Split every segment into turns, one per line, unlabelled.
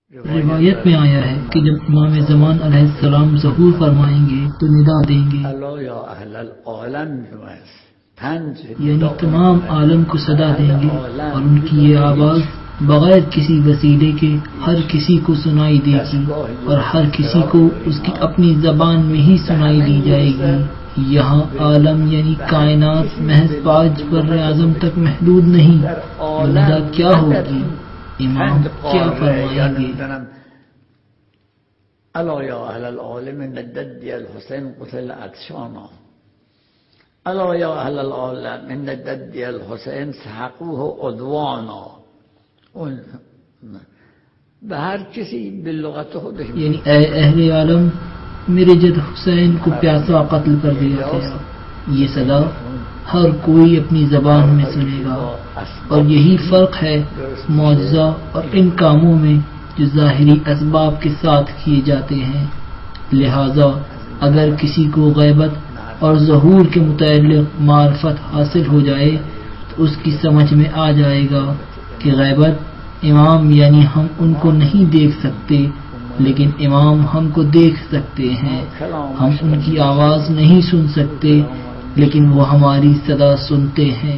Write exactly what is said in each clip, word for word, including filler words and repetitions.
روایت میں آیا ہے کہ جب امام زمان علیہ السلام ظہور فرمائیں گے تو ندا دیں گے، یعنی تمام عالم کو صدا دیں گے، اور ان کی یہ آواز بغیر کسی وسیلے کے ہر کسی کو سنائی دے گی، اور ہر کسی کو اس کی اپنی زبان میں ہی سنائی دی جائے گی۔ یہاں عالم یعنی کائنات محض پانچ بر اعظم تک محدود نہیں، ندا کیا ہوگی، امام کیا فرمائیں گے؟
الا یا اهل العالم من الجد الحسین قتل عطشانا، الا یا اهل العالم من الجد الحسین سحقوه عدوانا۔ به هر کسی به لغت خودش،
یعنی اے اہل عالم میرے جد حسین کو پیاسا قتل کر دیا گیا، یہ صدا ہر کوئی اپنی زبان میں سنے گا، اور یہی فرق ہے معجزہ اور ان کاموں میں جو ظاہری اسباب کے ساتھ کیے جاتے ہیں۔ لہذا اگر کسی کو غیبت اور ظہور کے متعلق معرفت حاصل ہو جائے تو اس کی سمجھ میں آ جائے گا کہ غیبت امام یعنی ہم ان کو نہیں دیکھ سکتے، لیکن امام ہم کو دیکھ سکتے ہیں۔ ہم ان کی آواز نہیں سن سکتے، لیکن وہ ہماری صدا سنتے ہیں۔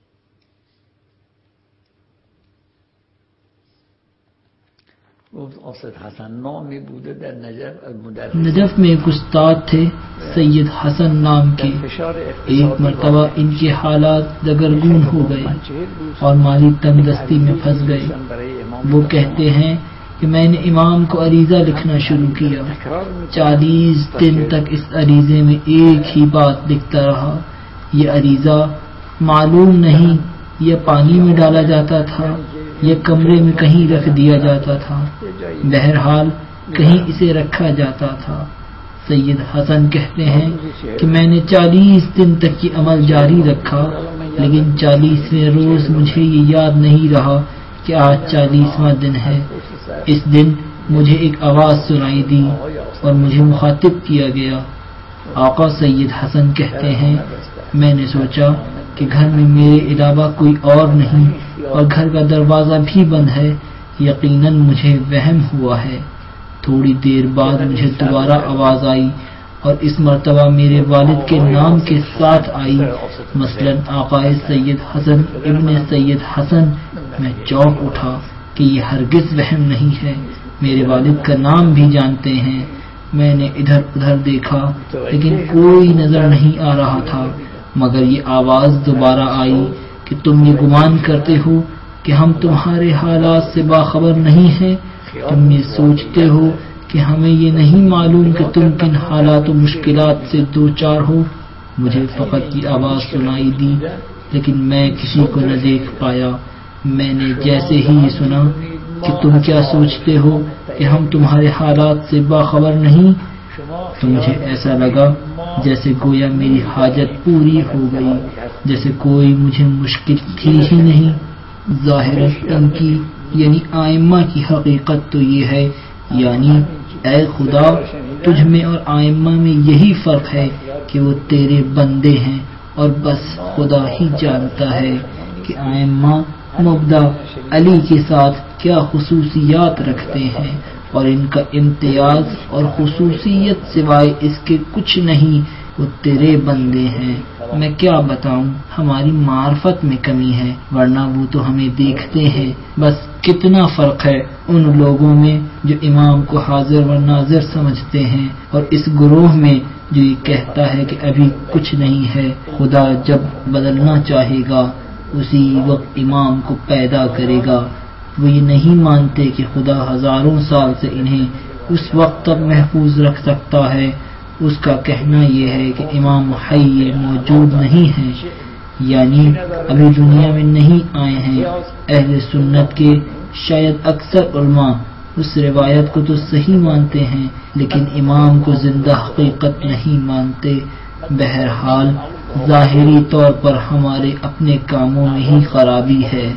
نجف میں ایک استاد تھے سید حسن نام کے، ایک مرتبہ ان کے حالات دگرگون ہو گئے اور مالی تنگ دستی میں پھنس گئے۔ وہ کہتے ہیں کہ میں نے امام کو عریضہ لکھنا شروع کیا، چالیس دن تک اس عریضے میں ایک ہی بات لکھتا رہا۔ یہ عریضہ معلوم نہیں یہ پانی میں ڈالا جاتا تھا یا کمرے میں کہیں رکھ دیا جاتا تھا، بہرحال کہیں اسے رکھا جاتا تھا۔ سید حسن کہتے ہیں کہ میں نے چالیس دن تک یہ عمل جاری رکھا، لیکن چالیسویں روز مجھے یہ یاد نہیں رہا کہ آج چالیسواں دن ہے۔ اس دن مجھے ایک آواز سنائی دی اور مجھے مخاطب کیا گیا۔ آقا سید حسن کہتے ہیں میں نے سوچا کہ گھر میں میرے علاوہ کوئی اور نہیں اور گھر کا دروازہ بھی بند ہے، یقیناً مجھے وہم ہوا ہے۔ تھوڑی دیر بعد مجھے دوبارہ آواز آئی اور اس مرتبہ میرے والد کے نام کے ساتھ آئی، مثلاً آقا سید حسن ابن سید حسن۔ میں چونک اٹھا کہ یہ ہرگز وہم نہیں ہے، میرے والد کا نام بھی جانتے ہیں۔ میں نے ادھر ادھر دیکھا لیکن کوئی نظر نہیں آ رہا تھا، مگر یہ آواز دوبارہ آئی کہ تم یہ گمان کرتے ہو کہ ہم تمہارے حالات سے باخبر نہیں ہیں، تم یہ سوچتے ہو کہ ہمیں یہ نہیں معلوم کہ تم کن حالات و مشکلات سے دوچار ہو۔ مجھے فقط یہ آواز سنائی دی لیکن میں کسی کو نہ دیکھ پایا۔ میں نے جیسے ہی یہ سنا کہ تم کیا سوچتے ہو کہ ہم تمہارے حالات سے باخبر نہیں، تو مجھے ایسا لگا جیسے گویا میری حاجت پوری ہو گئی، جیسے کوئی مجھے مشکل تھی ہی نہیں۔ ظاہراً ان کی یعنی آئمہ کی حقیقت تو یہ ہے، یعنی اے خدا تجھ میں اور آئمہ میں یہی فرق ہے کہ وہ تیرے بندے ہیں، اور بس خدا ہی جانتا ہے کہ آئمہ مبدا علی کے ساتھ کیا خصوصیات رکھتے ہیں، اور ان کا امتیاز اور خصوصیت سوائے اس کے کچھ نہیں، وہ تیرے بندے ہیں۔ میں کیا بتاؤں، ہماری معرفت میں کمی ہے، ورنہ وہ تو ہمیں دیکھتے ہیں۔ بس کتنا فرق ہے ان لوگوں میں جو امام کو حاضر و ناظر سمجھتے ہیں اور اس گروہ میں جو یہ کہتا ہے کہ ابھی کچھ نہیں ہے، خدا جب بدلنا چاہے گا اسی وقت امام کو پیدا کرے گا۔ وہ یہ نہیں مانتے کہ خدا ہزاروں سال سے انہیں اس وقت تک محفوظ رکھ سکتا ہے۔ اس کا کہنا یہ ہے کہ امام حی موجود نہیں ہیں، یعنی ابھی دنیا میں نہیں آئے ہیں۔ اہل سنت کے شاید اکثر علماء اس روایت کو تو صحیح مانتے ہیں لیکن امام کو زندہ حقیقت نہیں مانتے۔ بہرحال ظاہری طور پر ہمارے اپنے کاموں میں ہی خرابی ہے۔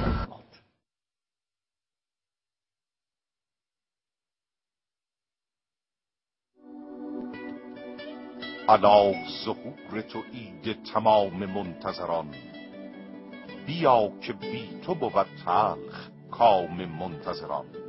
الا ظهور تو عید تمام منتظران، بیا که بی تو بود تلخ کام منتظران.